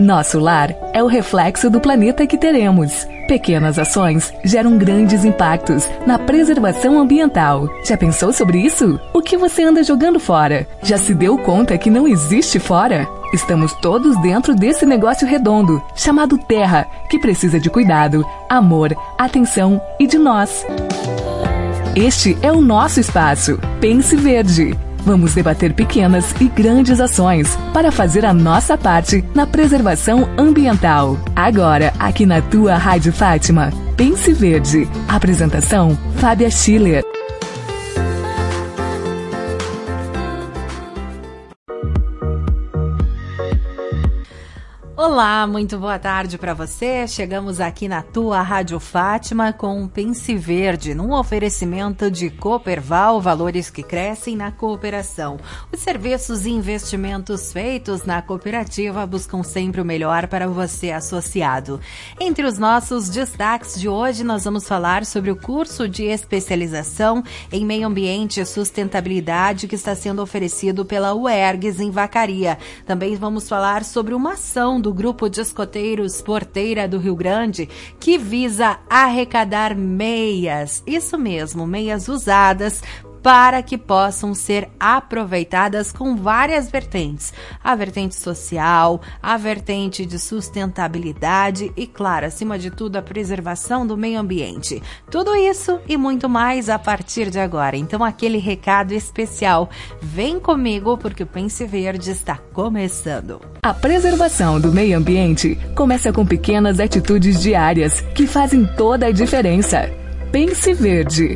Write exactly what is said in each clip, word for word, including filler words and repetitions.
Nosso lar é o reflexo do planeta que teremos. Pequenas ações geram grandes impactos na preservação ambiental. Já pensou sobre isso? O que você anda jogando fora? Já se deu conta que não existe fora? Estamos todos dentro desse negócio redondo, chamado Terra, que precisa de cuidado, amor, atenção e de nós. Este é o nosso espaço. Pense Verde. Vamos debater pequenas e grandes ações para fazer a nossa parte na preservação ambiental. Agora, aqui na tua Rádio Fátima, Pense Verde. Apresentação, Fábia Schiller. Olá, muito boa tarde para você. Chegamos aqui na tua Rádio Fátima com Pense Verde, num oferecimento de Cooperval, valores que crescem na cooperação. Os serviços e investimentos feitos na cooperativa buscam sempre o melhor para você associado. Entre os nossos destaques de hoje, nós vamos falar sobre o curso de especialização em meio ambiente e sustentabilidade que está sendo oferecido pela U E R G S em Vacaria. Também vamos falar sobre uma ação do Grupo de Escoteiros Porteira do Rio Grande, que visa arrecadar meias, isso mesmo, meias usadas, para que possam ser aproveitadas com várias vertentes. A vertente social, a vertente de sustentabilidade e, claro, acima de tudo, a preservação do meio ambiente. Tudo isso e muito mais a partir de agora. Então, aquele recado especial. Vem comigo, porque o Pense Verde está começando. A preservação do meio ambiente começa com pequenas atitudes diárias que fazem toda a diferença. Pense Verde.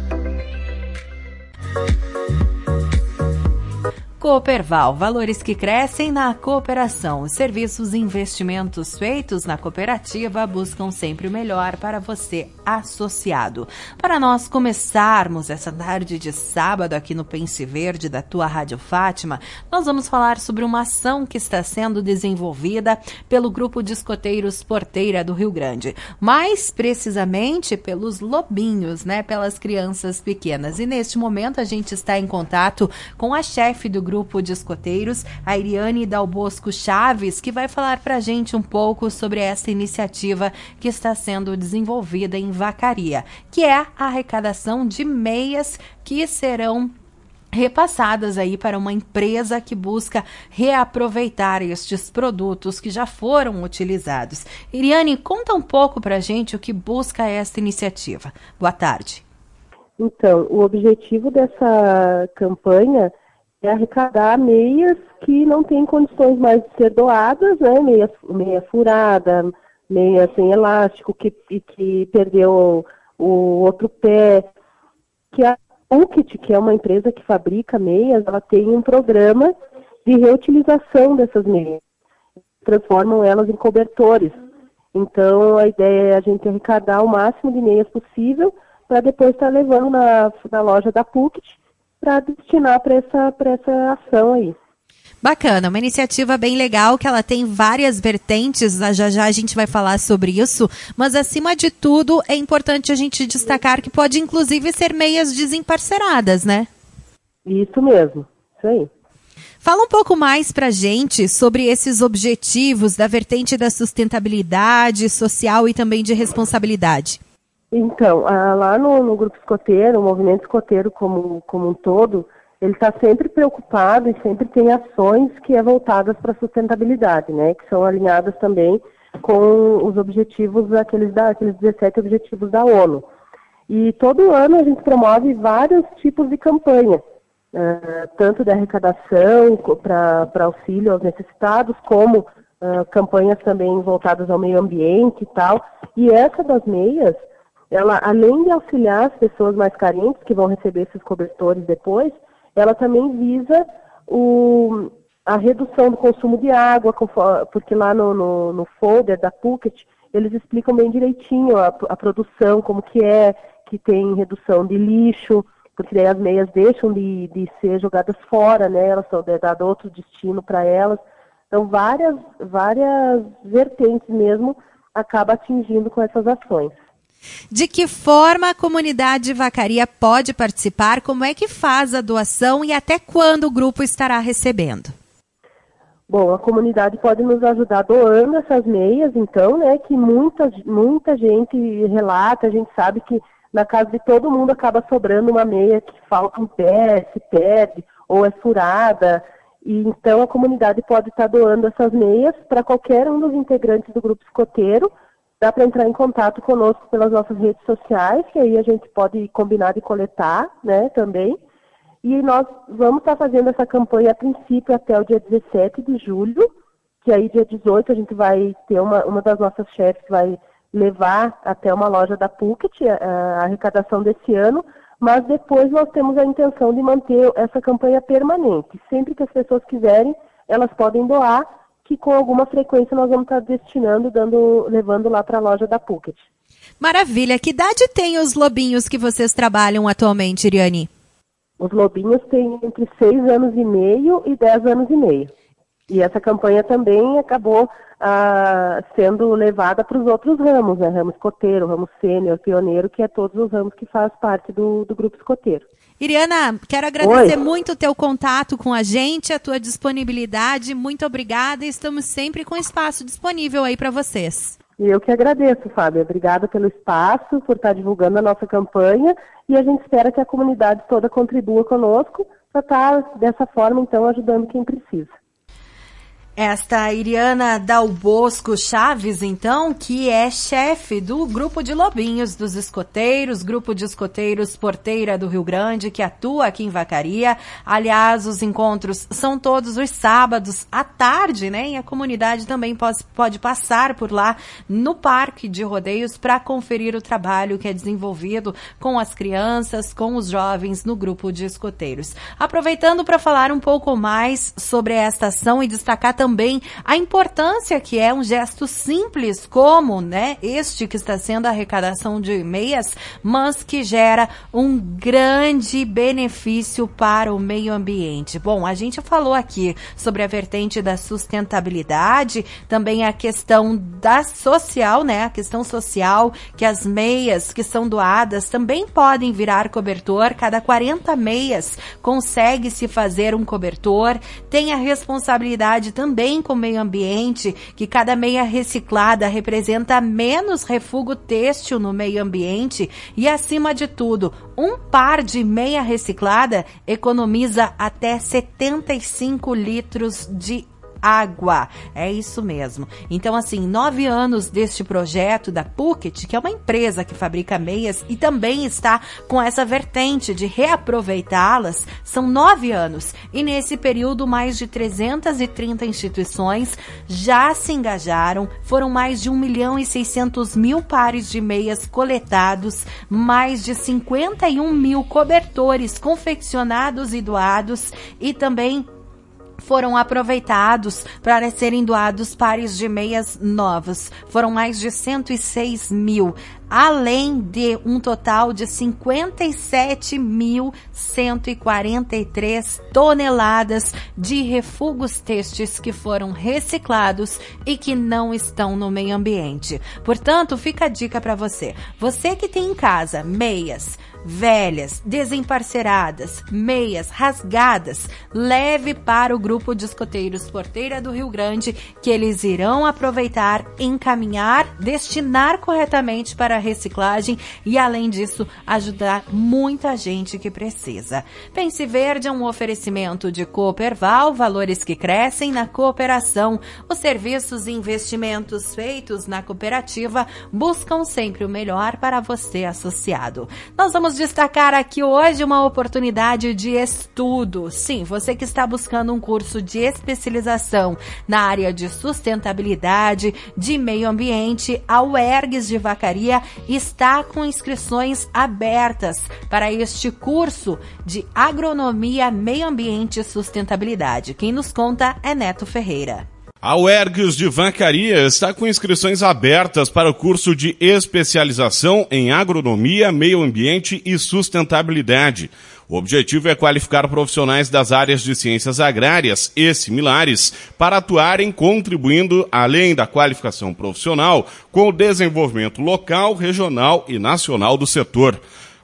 Cooperval, valores que crescem na cooperação. Os serviços e investimentos feitos na cooperativa buscam sempre o melhor para você associado. Para nós começarmos essa tarde de sábado aqui no Pense Verde da tua Rádio Fátima, nós vamos falar sobre uma ação que está sendo desenvolvida pelo Grupo de Escoteiros Porteira do Rio Grande. Mais precisamente pelos lobinhos, né? Pelas crianças pequenas. E neste momento a gente está em contato com a chefe do Grupo de Escoteiros, a Iriane Dalbosco Chaves, que vai falar para a gente um pouco sobre essa iniciativa que está sendo desenvolvida em Vacaria, que é a arrecadação de meias que serão repassadas aí para uma empresa que busca reaproveitar estes produtos que já foram utilizados. Iriane, conta um pouco para a gente o que busca esta iniciativa. Boa tarde. Então, o objetivo dessa campanha é arrecadar meias que não têm condições mais de ser doadas, né? Meia, meia furada, meia sem elástico, que, que perdeu o, o outro pé. Que a Pukit, que é uma empresa que fabrica meias, ela tem um programa de reutilização dessas meias. Transformam elas em cobertores. Então, a ideia é a gente arrecadar o máximo de meias possível para depois estar levando na, na loja da Pukit para destinar para essa, para essa ação aí. Bacana, uma iniciativa bem legal, que ela tem várias vertentes, já já a gente vai falar sobre isso, mas acima de tudo é importante a gente destacar que pode inclusive ser meias desemparceradas, né? Isso mesmo, isso aí. Fala um pouco mais pra gente sobre esses objetivos da vertente da sustentabilidade social e também de responsabilidade. Então, lá no, no Grupo Escoteiro, o movimento escoteiro como, como um todo, ele está sempre preocupado e sempre tem ações que é voltadas para a sustentabilidade, né? Que são alinhadas também com os objetivos, aqueles, da, aqueles dezessete objetivos da ONU. E todo ano a gente promove vários tipos de campanha, uh, tanto de arrecadação para auxílio aos necessitados, como uh, campanhas também voltadas ao meio ambiente e tal. E essa das meias, ela, além de auxiliar as pessoas mais carentes, que vão receber esses cobertores depois, ela também visa o, a redução do consumo de água, porque lá no, no, no folder da Pukit, eles explicam bem direitinho a, a produção, como que é, que tem redução de lixo, porque daí as meias deixam de, de ser jogadas fora, né? Elas são dado outro destino para elas. Então, várias, várias vertentes mesmo acaba atingindo com essas ações. De que forma a comunidade Vacaria pode participar? Como é que faz a doação e até quando o grupo estará recebendo? Bom, a comunidade pode nos ajudar doando essas meias, então, né, que muita, muita gente relata, a gente sabe que na casa de todo mundo acaba sobrando uma meia que falta um pé, se perde, ou é furada, e então a comunidade pode estar doando essas meias para qualquer um dos integrantes do grupo escoteiro. Dá para entrar em contato conosco pelas nossas redes sociais, que aí a gente pode combinar de coletar, né, também. E nós vamos estar fazendo essa campanha a princípio até o dia dezessete de julho, que aí dia dezoito a gente vai ter uma, uma das nossas chefes que vai levar até uma loja da Pucket a, a arrecadação desse ano, mas depois nós temos a intenção de manter essa campanha permanente. Sempre que as pessoas quiserem, elas podem doar, que com alguma frequência nós vamos estar destinando, dando, levando lá para a loja da Pucket. Maravilha! Que idade tem os lobinhos que vocês trabalham atualmente, Iriane? Os lobinhos têm entre seis anos e meio e dez anos e meio. E essa campanha também acabou ah, sendo levada para os outros ramos, né? Ramo escoteiro, ramo sênior, pioneiro, que é todos os ramos que faz parte do, do grupo escoteiro. Iriana, quero agradecer Oi. muito o teu contato com a gente, a tua disponibilidade. Muito obrigada e estamos sempre com espaço disponível aí para vocês. E eu que agradeço, Fábio. Obrigada pelo espaço, por estar divulgando a nossa campanha, e a gente espera que a comunidade toda contribua conosco para estar, dessa forma, então, ajudando quem precisa. Esta Iriana Dal Bosco Chaves, então, que é chefe do grupo de lobinhos dos escoteiros, grupo de escoteiros Porteira do Rio Grande, que atua aqui em Vacaria. Aliás, os encontros são todos os sábados à tarde, né? E a comunidade também pode, pode passar por lá no Parque de Rodeios para conferir o trabalho que é desenvolvido com as crianças, com os jovens no grupo de escoteiros. Aproveitando para falar um pouco mais sobre esta ação e destacar também também a importância que é um gesto simples como, né, este que está sendo a arrecadação de meias, mas que gera um grande benefício para o meio ambiente. Bom, a gente falou aqui sobre a vertente da sustentabilidade, também a questão da social, né, a questão social, que as meias que são doadas também podem virar cobertor. Cada quarenta meias consegue-se fazer um cobertor. Tem a responsabilidade também com o meio ambiente, que cada meia reciclada representa menos refúgio têxtil no meio ambiente e, acima de tudo, um par de meia reciclada economiza até setenta e cinco litros de água. É isso mesmo. Então, assim, nove anos deste projeto da Pucket, que é uma empresa que fabrica meias e também está com essa vertente de reaproveitá-las, são nove anos. E nesse período, mais de trezentas e trinta instituições já se engajaram, foram mais de um milhão e seiscentos mil pares de meias coletados, mais de cinquenta e um mil cobertores confeccionados e doados, e também foram aproveitados para serem doados pares de meias novos. Foram mais de cento e seis mil, além de um total de cinquenta e sete mil cento e quarenta e três toneladas de refúgios têxteis que foram reciclados e que não estão no meio ambiente. Portanto, fica a dica para você. Você que tem em casa meias velhas, desemparceradas, meias rasgadas, leve para o grupo de escoteiros Porteira do Rio Grande, que eles irão aproveitar, encaminhar, destinar corretamente para a reciclagem e, além disso, ajudar muita gente que precisa. Pense Verde é um oferecimento de Cooperval, valores que crescem na cooperação. Os serviços e investimentos feitos na cooperativa buscam sempre o melhor para você, associado. Nós vamos destacar aqui hoje uma oportunidade de estudo. Sim, você que está buscando um curso de especialização na área de sustentabilidade, de meio ambiente, a U E R G S de Vacaria está com inscrições abertas para este curso de agronomia, meio ambiente e sustentabilidade. Quem nos conta é Neto Ferreira. A U E R G S de Vacaria está com inscrições abertas para o curso de especialização em agronomia, meio ambiente e sustentabilidade. O objetivo é qualificar profissionais das áreas de ciências agrárias e similares para atuarem contribuindo, além da qualificação profissional, com o desenvolvimento local, regional e nacional do setor.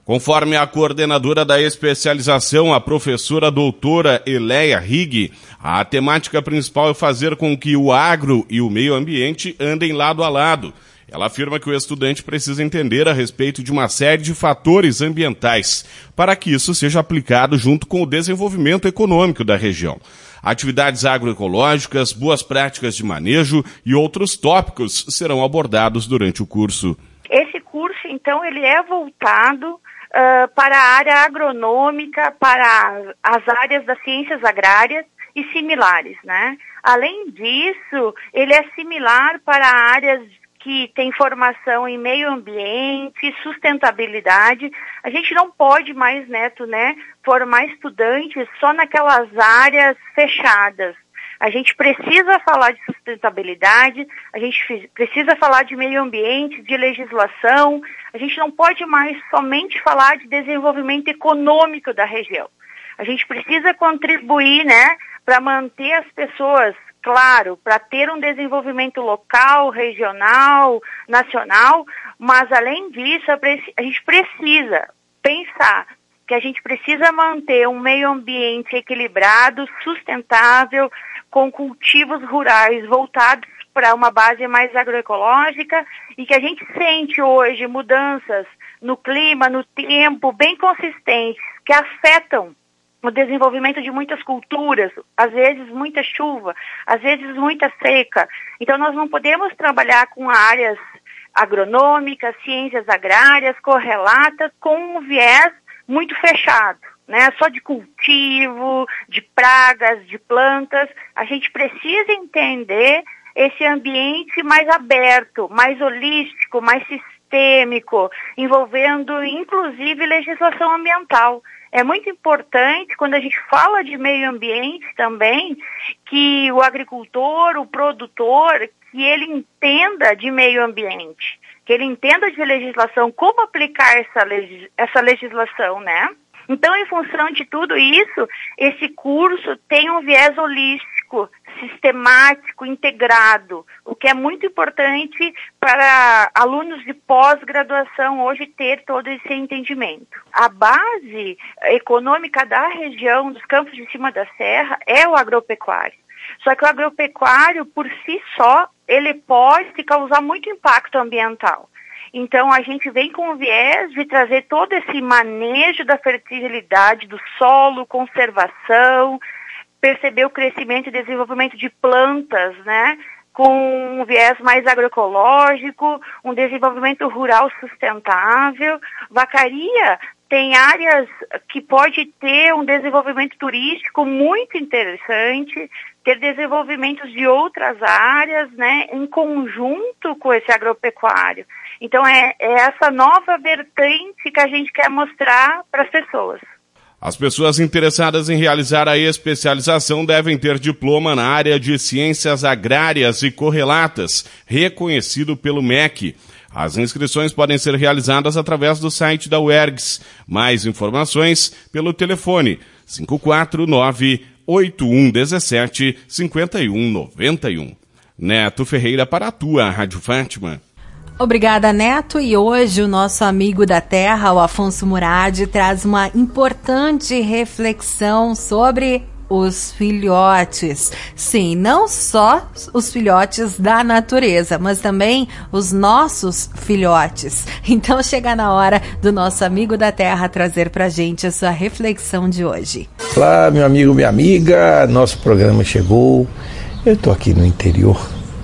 Conforme a coordenadora da especialização, a professora doutora Eleia Rigg, a temática principal é fazer com que o agro e o meio ambiente andem lado a lado. Ela afirma que o estudante precisa entender a respeito de uma série de fatores ambientais para que isso seja aplicado junto com o desenvolvimento econômico da região. Atividades agroecológicas, boas práticas de manejo e outros tópicos serão abordados durante o curso. Esse curso, então, ele é voltado uh, para a área agronômica, para as áreas das ciências agrárias e similares, né? Além disso, ele é similar para áreas que tem formação em meio ambiente, sustentabilidade. A gente não pode mais, Neto, né, formar estudantes só naquelas áreas fechadas. A gente precisa falar de sustentabilidade, a gente precisa falar de meio ambiente, de legislação. A gente não pode mais somente falar de desenvolvimento econômico da região. A gente precisa contribuir, né, para manter as pessoas, claro, para ter um desenvolvimento local, regional, nacional, mas além disso, a gente precisa pensar que a gente precisa manter um meio ambiente equilibrado, sustentável, com cultivos rurais voltados para uma base mais agroecológica e que a gente sente hoje mudanças no clima, no tempo, bem consistentes, que afetam o desenvolvimento de muitas culturas, às vezes muita chuva, às vezes muita seca. Então nós não podemos trabalhar com áreas agronômicas, ciências agrárias, correlatas, com um viés muito fechado, né? Só de cultivo, de pragas, de plantas. A gente precisa entender esse ambiente mais aberto, mais holístico, mais sistêmico, envolvendo inclusive legislação ambiental. É muito importante, quando a gente fala de meio ambiente também, que o agricultor, o produtor, que ele entenda de meio ambiente, que ele entenda de legislação, como aplicar essa, legis- essa legislação, né? Então, em função de tudo isso, esse curso tem um viés holístico, sistemático, integrado, o que é muito importante para alunos de pós-graduação hoje ter todo esse entendimento. A base econômica da região, dos Campos de Cima da Serra, é o agropecuário. Só que o agropecuário, por si só, ele pode causar muito impacto ambiental. Então, a gente vem com o viés de trazer todo esse manejo da fertilidade do solo, conservação, perceber o crescimento e desenvolvimento de plantas, né, com um viés mais agroecológico, um desenvolvimento rural sustentável. Vacaria tem áreas que pode ter um desenvolvimento turístico muito interessante, ter desenvolvimentos de outras áreas, né, em conjunto com esse agropecuário. Então é, é essa nova vertente que a gente quer mostrar para as pessoas. As pessoas interessadas em realizar a especialização devem ter diploma na área de ciências agrárias e correlatas, reconhecido pelo M E C. As inscrições podem ser realizadas através do site da U E R G S. Mais informações pelo telefone cinco quatro nove, oito um um sete, cinco um nove um. Neto Ferreira para a tua Rádio Fátima. Obrigada, Neto. E hoje o nosso amigo da terra, o Afonso Murad, traz uma importante reflexão sobre os filhotes. Sim, não só os filhotes da natureza, mas também os nossos filhotes. Então chega na hora do nosso amigo da terra trazer pra gente a sua reflexão de hoje. Olá, meu amigo, minha amiga, nosso programa chegou. Eu tô aqui no interior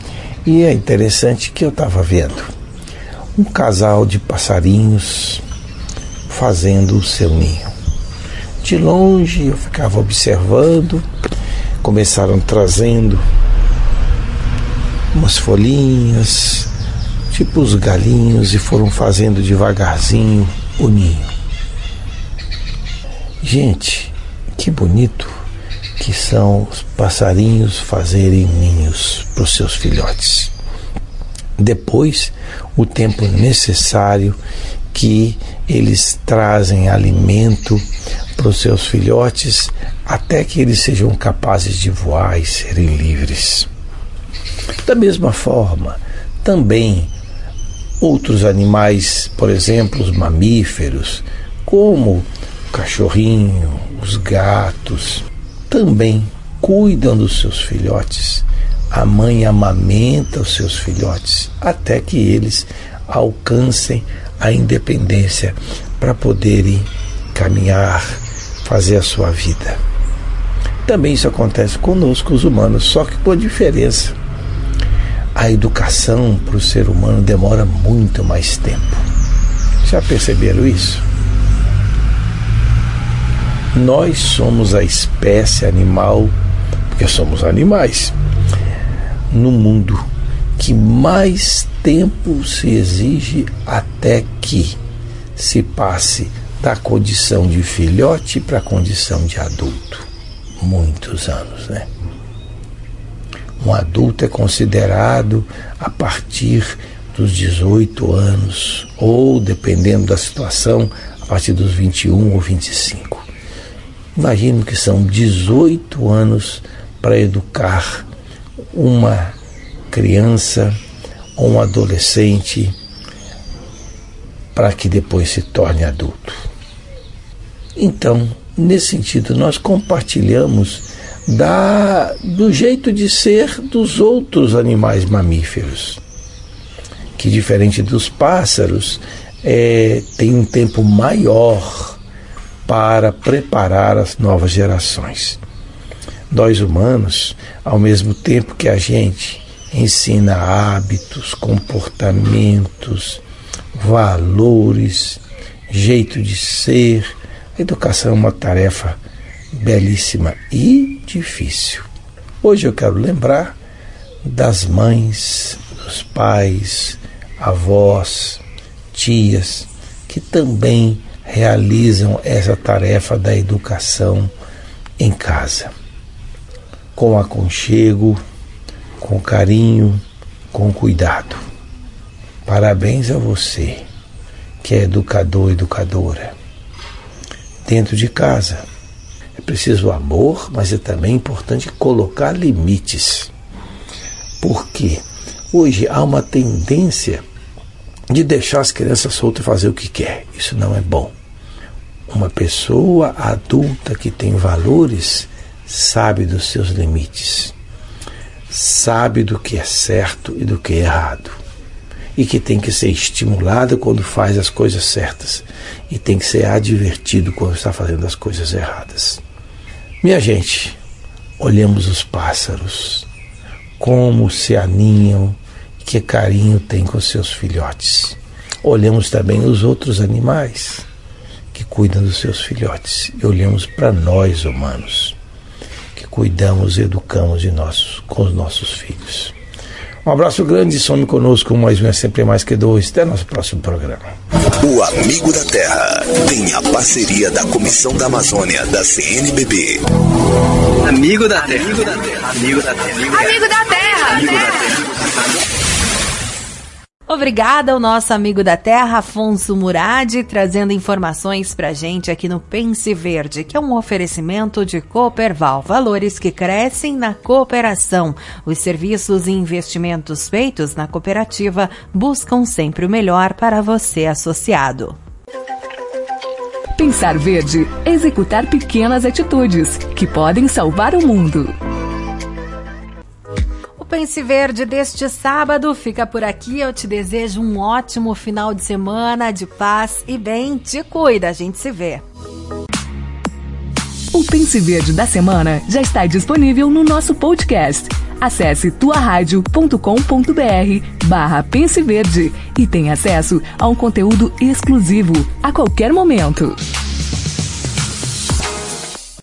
e é interessante que eu tava vendo um casal de passarinhos fazendo o seu ninho. De longe eu ficava observando, começaram trazendo umas folhinhas, tipo os galinhos, e foram fazendo devagarzinho o ninho. Gente, que bonito que são os passarinhos fazerem ninhos para os seus filhotes. Depois, o tempo necessário que eles trazem alimento para os seus filhotes até que eles sejam capazes de voar e serem livres. Da mesma forma, também outros animais, por exemplo, os mamíferos, como o cachorrinho, os gatos, também cuidam dos seus filhotes. A mãe amamenta os seus filhotes até que eles alcancem a independência para poderem caminhar, fazer a sua vida. Também isso acontece conosco, os humanos, só que com a diferença. A educação para o ser humano demora muito mais tempo. Já perceberam isso? Nós somos a espécie animal, porque somos animais, no mundo que mais tempo se exige até que se passe da condição de filhote para a condição de adulto. Muitos anos, né? Um adulto é considerado a partir dos dezoito anos, ou, dependendo da situação, a partir dos vinte e um ou vinte e cinco. Imagino que são dezoito anos para educar uma criança ou um adolescente para que depois se torne adulto. Então, nesse sentido, nós compartilhamos da, do jeito de ser dos outros animais mamíferos, que, diferente dos pássaros, é, tem um tempo maior para preparar as novas gerações. Nós humanos, ao mesmo tempo que a gente ensina hábitos, comportamentos, valores, jeito de ser, a educação é uma tarefa belíssima e difícil. Hoje eu quero lembrar das mães, dos pais, avós, tias, que também realizam essa tarefa da educação em casa, com aconchego, com carinho, com cuidado. Parabéns a você, que é educador, educadora. Dentro de casa, é preciso amor, mas é também importante colocar limites. Porque hoje há uma tendência de deixar as crianças soltas e fazer o que quer. Isso não é bom. Uma pessoa adulta que tem valores sabe dos seus limites, sabe do que é certo e do que é errado, e que tem que ser estimulado quando faz as coisas certas e tem que ser advertido quando está fazendo as coisas erradas. Minha gente, olhemos os pássaros, como se aninham, que carinho tem com seus filhotes. Olhemos também os outros animais que cuidam dos seus filhotes, e olhemos para nós humanos, que cuidamos e educamos de nossos, com os nossos filhos. Um abraço grande e some conosco, mais um é sempre mais que dois. Até nosso próximo programa. O Amigo da Terra tem a parceria da Comissão da Amazônia da C N B B. Amigo da Terra. Amigo da Terra. Amigo da Terra. Amigo da Terra. Amigo da Terra. Obrigada ao nosso amigo da terra, Afonso Murad, trazendo informações pra gente aqui no Pense Verde, que é um oferecimento de Cooperval, valores que crescem na cooperação. Os serviços e investimentos feitos na cooperativa buscam sempre o melhor para você, associado. Pensar verde, executar pequenas atitudes que podem salvar o mundo. Pense Verde deste sábado fica por aqui. Eu te desejo um ótimo final de semana de paz e bem. Te cuida, a gente se vê. O Pense Verde da semana já está disponível no nosso podcast. Acesse tuaradio.com.br barra Pense Verde e tenha acesso a um conteúdo exclusivo a qualquer momento.